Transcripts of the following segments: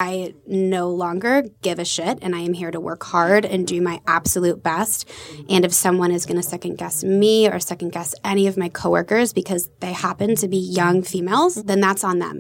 I no longer give a shit, and I am here to work hard and do my absolute best. And if someone is going to second guess me or second guess any of my coworkers because they happen to be young females, then that's on them.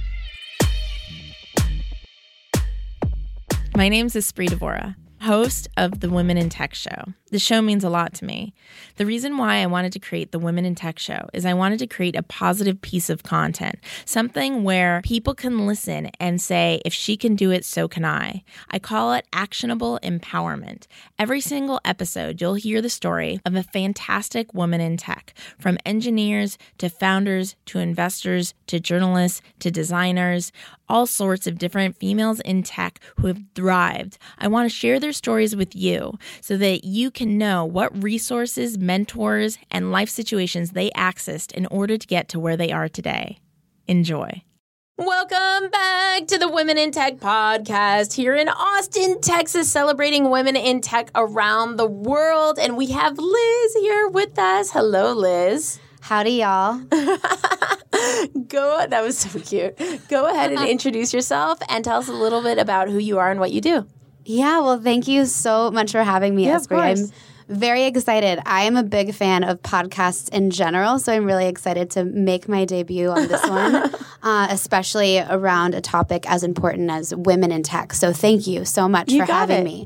My name's Espree Devora, host of the Women in Tech Show. The show means a lot to me. The reason why I wanted to create the Women in Tech Show is I wanted to create a positive piece of content, something where people can listen and say, if she can do it, so can I. I call it actionable empowerment. Every single episode, you'll hear the story of a fantastic woman in tech, from engineers to founders to investors to journalists to designers, all sorts of different females in tech who have thrived. I want to share their stories with you so that you can know what resources, mentors, and life situations they accessed in order to get to where they are today. Enjoy. Welcome back to the Women in Tech podcast here in Austin, Texas, celebrating women in tech around the world. And we have Liz here with us. Hello, Liz. Howdy, y'all. That was so cute. Go ahead and introduce yourself and tell us a little bit about who you are and what you do. Yeah, well, thank you so much for having me, Espree. I'm very excited. I am a big fan of podcasts in general, so I'm really excited to make my debut on this one, especially around a topic as important as women in tech. So thank you so much for having me.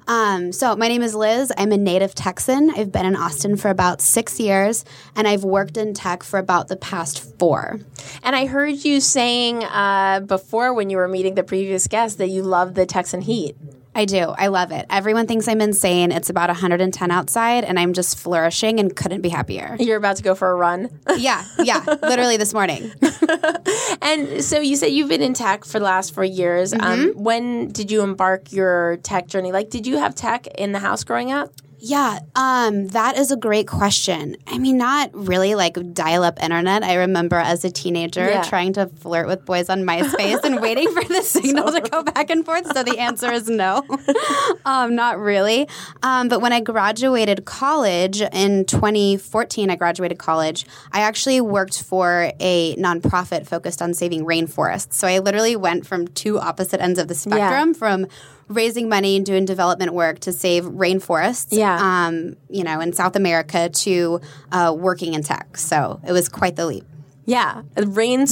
So my name is Liz. I'm a native Texan. I've been in Austin for about 6 years, and I've worked in tech for about the past 4. And I heard you saying before when you were meeting the previous guest that you love the Texan heat. I do. I love it. Everyone thinks I'm insane. It's about 110 outside, and I'm just flourishing and couldn't be happier. You're about to go for a run? Yeah. Literally this morning. And so you said you've been in tech for the last 4 years. Mm-hmm. When did you embark your tech journey? Like, did you have tech in the house growing up? Yeah, that is a great question. I mean, not really like dial-up internet. I remember as a teenager trying to flirt with boys on MySpace and waiting for the signal to go back and forth. So the answer is no, not really. But when I graduated college in 2014, I actually worked for a nonprofit focused on saving rainforests. So I literally went from two opposite ends of the spectrum, from raising money and doing development work to save rainforests, in South America to working in tech. So it was quite the leap. Yeah. Saving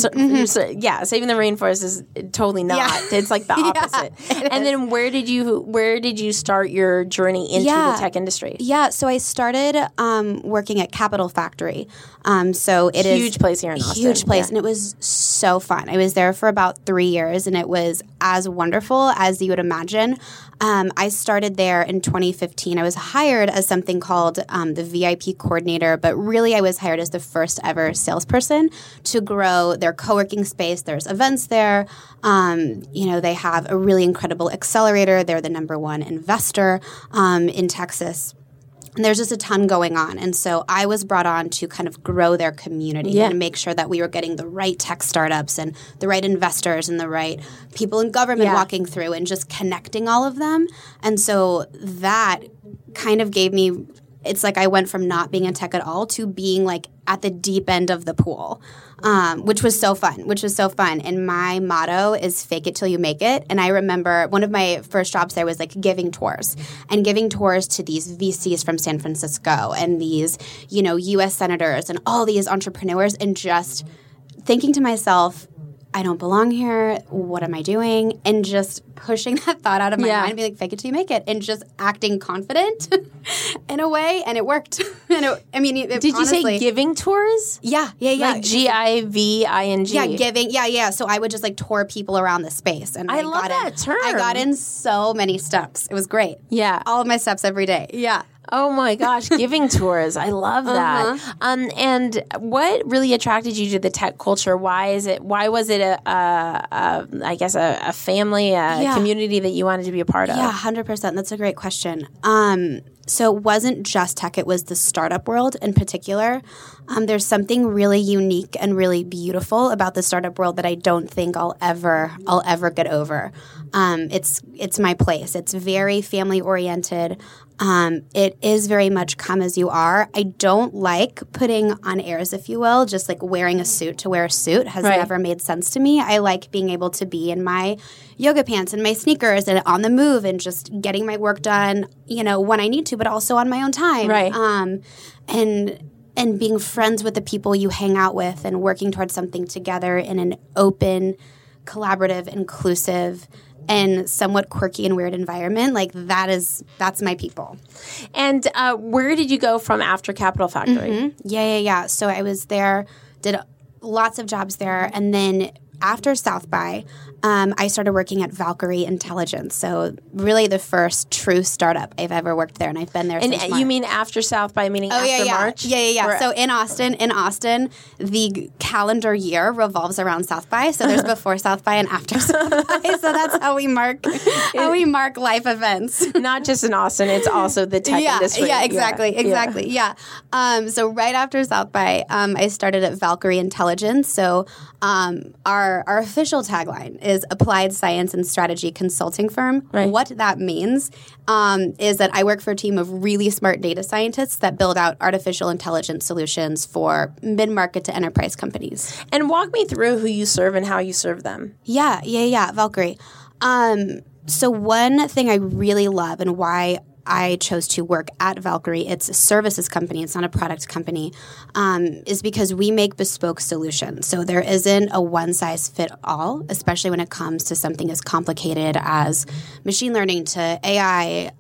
the rainforest is totally not. Yeah. It's like the opposite. And then where did you start your journey into the tech industry? Yeah, so I started working at Capital Factory. So it is huge place here in Austin. Huge place, and it was so fun. I was there for about 3 years, and it was as wonderful as you would imagine. I started there in 2015. I was hired as something called the VIP coordinator, but really I was hired as the first ever salesperson to grow their co-working space. There's events there. They have a really incredible accelerator. They're the number one investor in Texas. And there's just a ton going on. And so I was brought on to kind of grow their community and make sure that we were getting the right tech startups and the right investors and the right people in government walking through and just connecting all of them. And so that kind of gave me – it's like I went from not being in tech at all to being like at the deep end of the pool, which was so fun. And my motto is fake it till you make it. And I remember one of my first jobs there was like giving tours to these VCs from San Francisco and these, U.S. senators and all these entrepreneurs, and just thinking to myself, I don't belong here. What am I doing? And just pushing that thought out of my mind and be like, fake it till you make it. And just acting confident in a way. And it worked. Did you say giving tours? Yeah. Like Giving? Yeah, giving. Yeah. So I would just like tour people around the space. And I love that term. I got in so many steps. It was great. Yeah. All of my steps every day. Yeah. Oh my gosh, giving tours. I love that. And what really attracted you to the tech culture? Why was it a family, community that you wanted to be a part of? Yeah, 100%. That's a great question. So it wasn't just tech, it was the startup world in particular. There's something really unique and really beautiful about the startup world that I don't think I'll ever get over. It's my place. It's very family oriented. It is very much come as you are. I don't like putting on airs, if you will, just like wearing a suit to wear a suit has never made sense to me. I like being able to be in my yoga pants and my sneakers and on the move and just getting my work done, when I need to, but also on my own time. Right. And being friends with the people you hang out with and working towards something together in an open, collaborative, inclusive, and somewhat quirky and weird environment, like that's my people. And where did you go from after Capital Factory? Mm-hmm. Yeah. So I was there, did lots of jobs there, and then after South by, I started working at Valkyrie Intelligence. So really the first true startup I've ever worked there, and I've been there since March. And you mean after South by, meaning after March? Yeah. So in Austin, the calendar year revolves around South by. So there's before South by and after South by. So that's how we mark life events. Not just in Austin, it's also the tech industry. Yeah, exactly. Yeah. So right after South by, I started at Valkyrie Intelligence. So our official tagline is Applied Science and Strategy Consulting Firm. Right. What that means is that I work for a team of really smart data scientists that build out artificial intelligence solutions for mid-market to enterprise companies. And walk me through who you serve and how you serve them. Yeah, Valkyrie. So one thing I really love and why I chose to work at Valkyrie, it's a services company, it's not a product company, is because we make bespoke solutions. So there isn't a one-size-fit-all, especially when it comes to something as complicated as machine learning to AI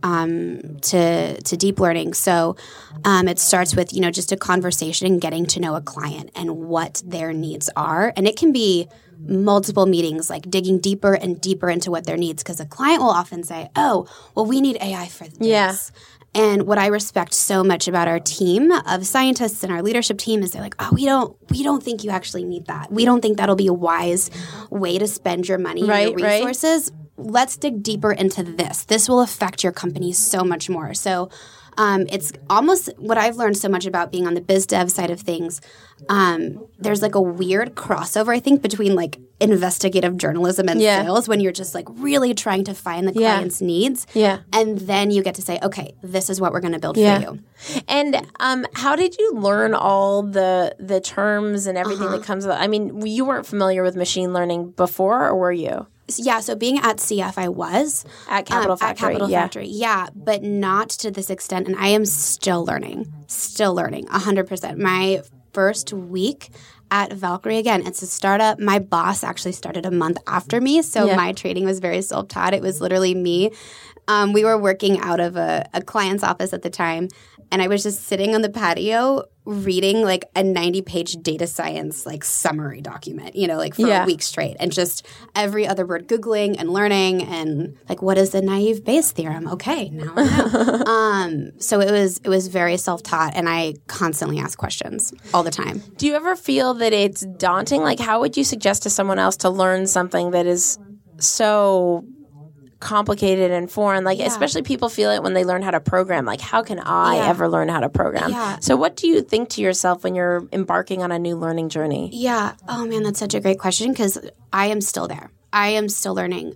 to deep learning. So it starts with, just a conversation and getting to know a client and what their needs are. And it can be multiple meetings, like digging deeper and deeper into what their needs, because a client will often say, oh, well, we need AI for this. Yeah. And what I respect so much about our team of scientists and our leadership team is they're like, oh, we don't think you actually need that. We don't think that'll be a wise way to spend your money and your resources. Right. Let's dig deeper into this. This will affect your company so much more. So it's almost what I've learned so much about being on the biz dev side of things. There's like a weird crossover, I think, between like investigative journalism and sales when you're just like really trying to find the client's needs. Yeah. And then you get to say, okay, this is what we're going to build for you. And how did you learn all the terms and everything that comes with it? I mean, you weren't familiar with machine learning before, or were you? Yeah, so being at CF, I was. At Capital Factory. Factory, yeah, but not to this extent. And I am still learning, 100%. My first week at Valkyrie, again, it's a startup. My boss actually started a month after me, so my training was very self-taught. It was literally me. We were working out of a client's office at the time, and I was just sitting on the patio reading like a 90-page data science like summary document, like for a week straight, and just every other word Googling and learning and like, what is the naive Bayes theorem? Okay, now I know. So it was very self-taught, and I constantly ask questions all the time. Do you ever feel that it's daunting? Like, how would you suggest to someone else to learn something that is so complicated and foreign, especially people feel it when they learn how to program, like how can I ever learn how to program? So what do you think to yourself when you're embarking on a new learning journey? Oh man, that's such a great question, because I am still there. I am still learning.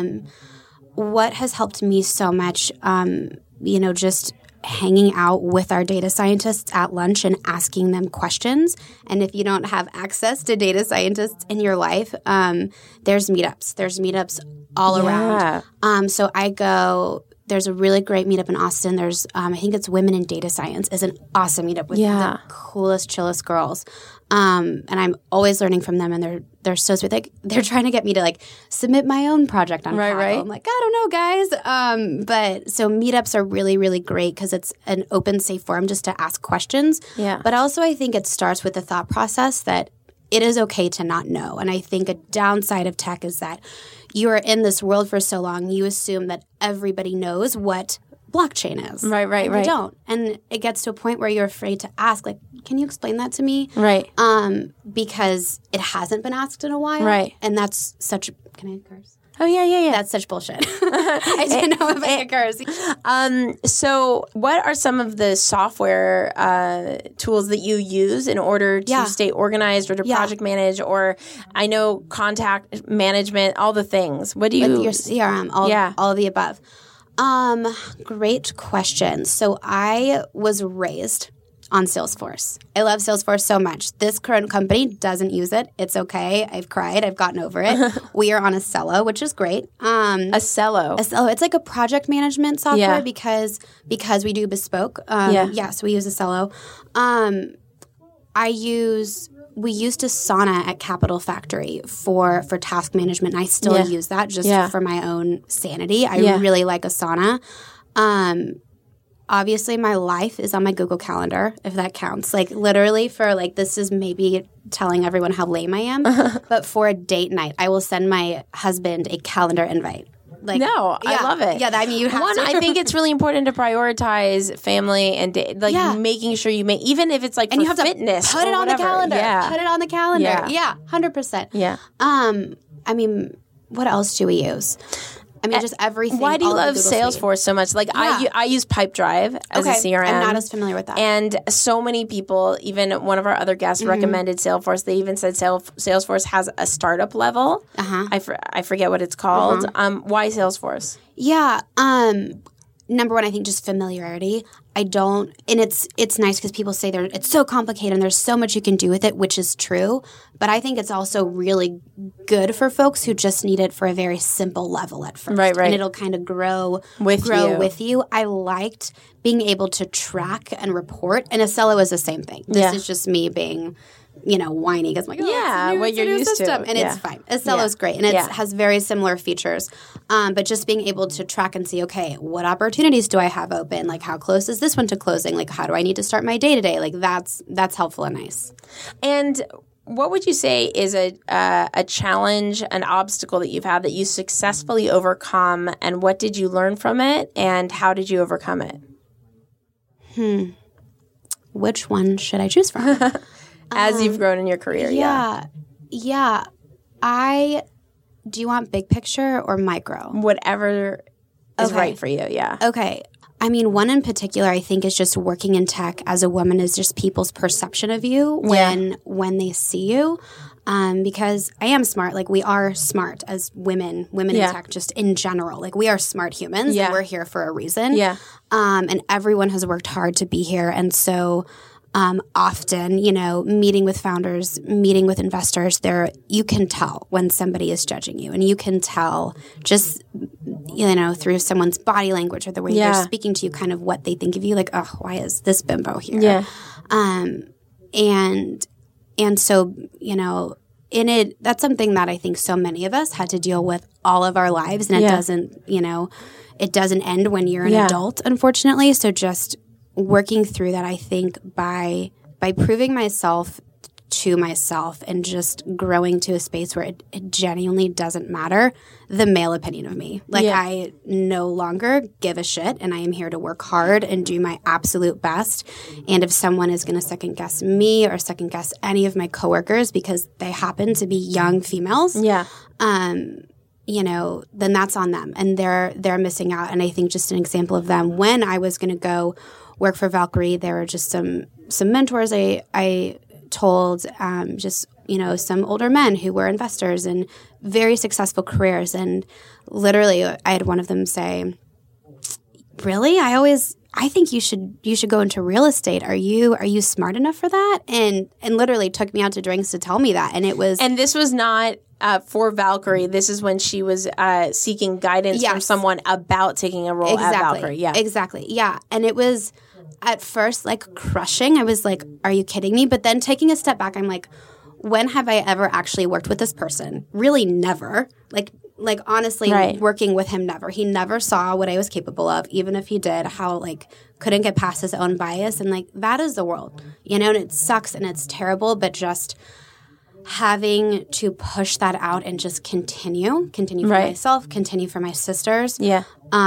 What has helped me so much, just hanging out with our data scientists at lunch and asking them questions. And if you don't have access to data scientists in your life, there's meetups. There's meetups all around. So I go, there's a really great meetup in Austin. There's, I think it's Women in Data Science is an awesome meetup with the coolest, chillest girls. And I'm always learning from them, and they're so sweet. Like, they're trying to get me to like submit my own project on Kaggle. Right. I'm like, I don't know, guys. But so meetups are really, really great because it's an open, safe forum just to ask questions. Yeah. But also, I think it starts with the thought process that it is okay to not know. And I think a downside of tech is that you are in this world for so long, you assume that everybody knows what blockchain is. Right. They don't. And it gets to a point where you're afraid to ask, like, can you explain that to me? Right. Because it hasn't been asked in a while. Right. And that's such – can I curse? Oh, yeah. That's such bullshit. I didn't know if I could curse. So what are some of the software tools that you use in order to stay organized or to project manage, or I know contact management, all the things? What do you – With your CRM, all of the above. Great question. So I was raised on Salesforce. I love Salesforce so much. This current company doesn't use it. It's okay. I've cried. I've gotten over it. We are on Acelo, which is great. Acelo. Acelo. It's like a project management software because we do bespoke. So we use Acelo. We used Asana at Capital Factory for task management. And I still use that just for my own sanity. I really like Asana. Obviously, my life is on my Google Calendar, if that counts. Like, literally for, like, this is maybe telling everyone how lame I am. But for a date night, I will send my husband a calendar invite. Like, I love it. Yeah, I mean, you have to. I think it's really important to prioritize family and making sure you make, even if it's like and for you have fitness to put it on the calendar. Yeah. Put it on the calendar. Yeah, 100%. Yeah. I mean, what else do we use? I mean, just everything. Why do you love Salesforce so much? Like, I use Pipedrive as a CRM. I'm not as familiar with that. And so many people, even one of our other guests recommended Salesforce. They even said Salesforce has a startup level. I forget what it's called. Why Salesforce? Yeah. Number one, I think just familiarity. And it's nice because people say it's so complicated and there's so much you can do with it, which is true. But I think it's also really good for folks who just need it for a very simple level at first. Right. And it'll kind of grow with you. I liked being able to track and report. And Acelo is the same thing. This is just me being, whiny because I'm like, what you're used system. to. And it's fine. Acelo is great. And it has very similar features. But just being able to track and see, okay, what opportunities do I have open? Like, how close is this one to closing? Like, how do I need to start my day-to-day? Like, that's helpful and nice. And what would you say is a challenge, an obstacle that you've had that you successfully overcome, and what did you learn from it, and how did you overcome it? Which one should I choose from? As you've grown in your career, Yeah. Do you want big picture or micro? Whatever is right for you, Okay. I mean, one in particular, I think, is just working in tech as a woman is just people's perception of you when they see you. Because I am smart. Like, we are smart as women in tech just in general. Like, we are smart humans and we're here for a reason. Yeah. And everyone has worked hard to be here. And so often, meeting with founders, meeting with investors, you can tell when somebody is judging you. And you can tell just, through someone's body language or the way they're speaking to you, kind of what they think of you. Like, oh, why is this bimbo here? Yeah. And so, in it, that's something that I think so many of us had to deal with all of our lives. And it doesn't end when you're an adult, unfortunately. So just working through that, I think by proving myself to myself and just growing to a space where it genuinely doesn't matter the male opinion of me. Like, I no longer give a shit, and I am here to work hard and do my absolute best. And if someone is going to second guess me or second guess any of my coworkers because they happen to be young females, then that's on them, and they're missing out. And I think just an example of them, when I was going to go work for Valkyrie, there were just some mentors I told, some older men who were investors and very successful careers. And literally I had one of them say, really? I think you should go into real estate. Are you smart enough for that? And literally took me out to drinks to tell me that. And it was, and this was not for Valkyrie. This is when she was seeking guidance from someone about taking a role at Valkyrie. Yeah, exactly. Yeah, and it was at first like crushing. I was like, "Are you kidding me?" But then taking a step back, I'm like, "When have I ever actually worked with this person? Really, never. Like honestly, working with him, never. He never saw what I was capable of, even if he did. How couldn't get past his own bias, and that is the world, And it sucks and it's terrible, but just having to push that out and just continue for myself, continue for my sisters. Yeah.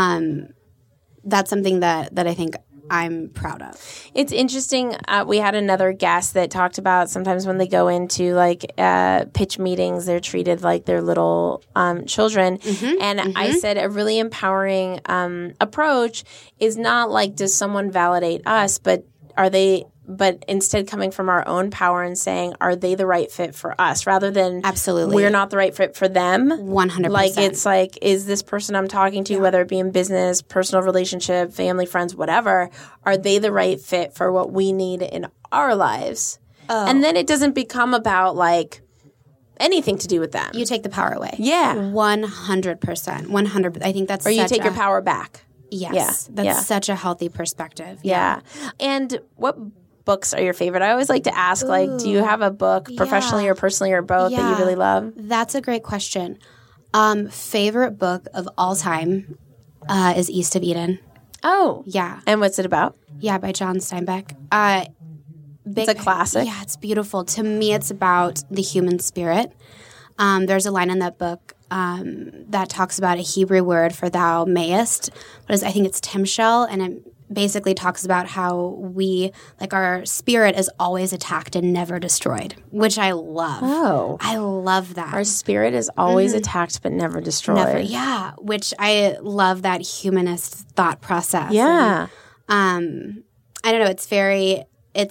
That's something that I think I'm proud of. It's interesting. We had another guest that talked about sometimes when they go into pitch meetings, they're treated like they're little children. Mm-hmm, and I said a really empowering approach is not does someone validate us, but are they but instead coming from our own power and saying, are they the right fit for us? Rather than absolutely we're not the right fit for them. 100%. Like, it's like, is this person I'm talking to, whether it be in business, personal relationship, family, friends, whatever, are they the right fit for what we need in our lives? And then it doesn't become about like anything to do with them. You take the power away. Yeah. 100%. 100%. I think that's or you take your power back. Yes. That's such a healthy perspective. Yeah. And what books are your favorite? I always like to ask, like, do you have a book, professionally or personally or both, that you really love? That's a great question. Favorite book of all time is East of Eden. Oh. Yeah. And what's it about? Yeah, by John Steinbeck. It's a classic. Yeah, it's beautiful. To me, it's about the human spirit. There's a line in that book that talks about a Hebrew word for thou mayest. I think it's timshel, and it basically talks about how we, like, our spirit is always attacked and never destroyed, which I love. Oh. I love that. Our spirit is always attacked but never destroyed. Never, yeah, which I love that humanist thought process. Yeah. And, I don't know, it's very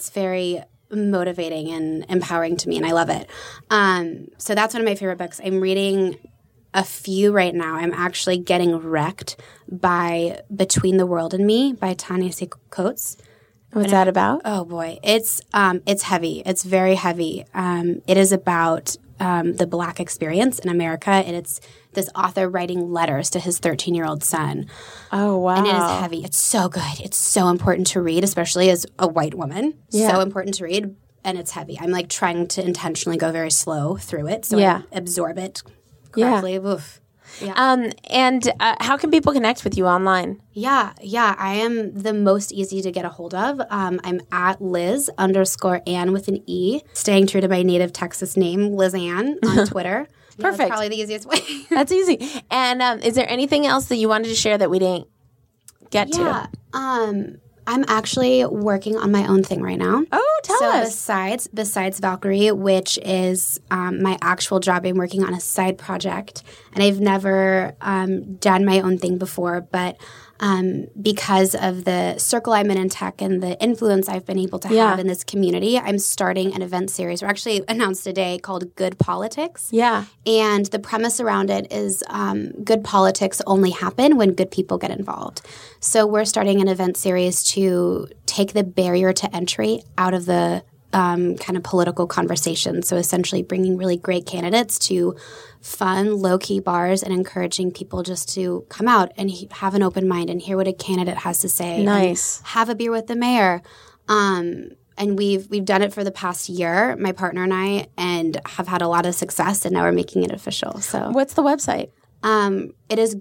motivating and empowering to me, and I love it. So that's one of my favorite books. I'm reading a few right now. I'm actually getting wrecked by Between the World and Me by Ta-Nehisi Coates. What's that about? Oh boy, it's heavy. It's very heavy. It is about the Black experience in America, and it's this author writing letters to his 13-year-old son. Oh, wow. And it is heavy. It's so good. It's so important to read, especially as a white woman. Yeah. So important to read, and it's heavy. I'm like trying to intentionally go very slow through it so I absorb it correctly. Yeah. Oof. Yeah. And how can people connect with you online? Yeah. I am the most easy to get a hold of. I'm at Liz_Ann with an E, staying true to my native Texas name, Liz Ann, on Twitter. Perfect. That's probably the easiest way. That's easy. And is there anything else that you wanted to share that we didn't get to? I'm actually working on my own thing right now. Oh, tell us. Besides Valkyrie, which is my actual job, I'm working on a side project. And I've never done my own thing before, but because of the circle I'm in tech and the influence I've been able to have in this community, I'm starting an event series. We're actually announced today called Good Politics. Yeah. And the premise around it is good politics only happen when good people get involved. So we're starting an event series to take the barrier to entry out of the kind of political conversation. So essentially bringing really great candidates to fun, low-key bars and encouraging people just to come out and have an open mind and hear what a candidate has to say. Nice. Have a beer with the mayor. And we've done it for the past year, my partner and I, and have had a lot of success, and now we're making it official. So what's the website? It is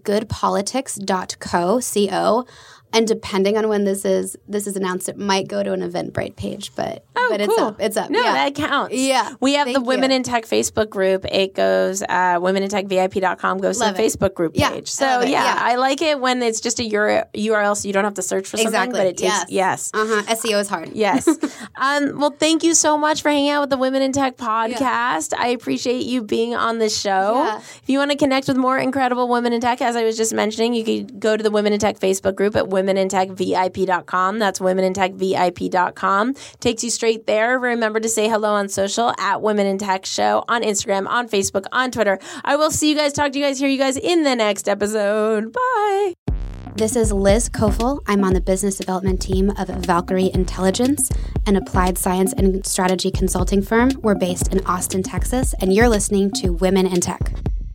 goodpolitics.co. And depending on when this is announced, it might go to an Eventbrite page, but it's cool. up. It's up. No, yeah. that counts. Yeah. We have the Women in Tech Facebook group. It goes, womenintechvip.com goes to the Facebook group page. Yeah. So, I like it when it's just a URL so you don't have to search for something, but it takes, SEO is hard. Yes. Well, thank you so much for hanging out with the Women in Tech podcast. I appreciate you being on the show. Yeah. If you want to connect with more incredible women in tech, as I was just mentioning, you can go to the Women in Tech Facebook group at womenintechvip.com. That's womenintechvip.com. Takes you straight there. Remember to say hello on social at Women in Tech Show on Instagram, on Facebook, on Twitter. I will see you guys, talk to you guys, hear you guys in the next episode. Bye. This is Liz Kofel. I'm on the business development team of Valkyrie Intelligence, an applied science and strategy consulting firm. We're based in Austin, Texas, and you're listening to Women in Tech.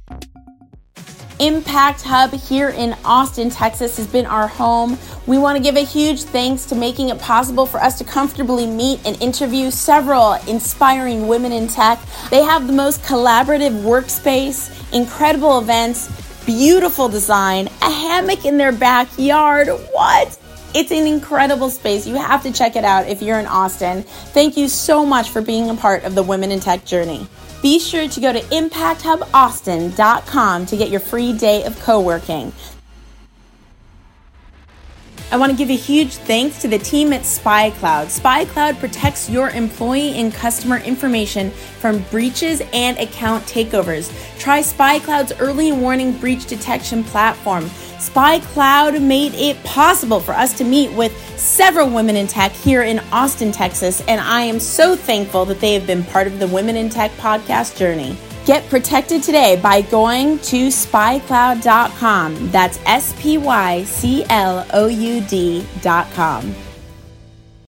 Impact Hub here in Austin, Texas has been our home. We want to give a huge thanks to making it possible for us to comfortably meet and interview several inspiring women in tech. They have the most collaborative workspace, incredible events, beautiful design, a hammock in their backyard. What? It's an incredible space. You have to check it out if you're in Austin. Thank you so much for being a part of the Women in Tech journey. Be sure to go to impacthubaustin.com to get your free day of co-working. I want to give a huge thanks to the team at SpyCloud. SpyCloud protects your employee and customer information from breaches and account takeovers. Try SpyCloud's early warning breach detection platform. SpyCloud made it possible for us to meet with several women in tech here in Austin, Texas, and I am so thankful that they have been part of the Women in Tech podcast journey. Get protected today by going to spycloud.com. That's SPYCLOUD.com.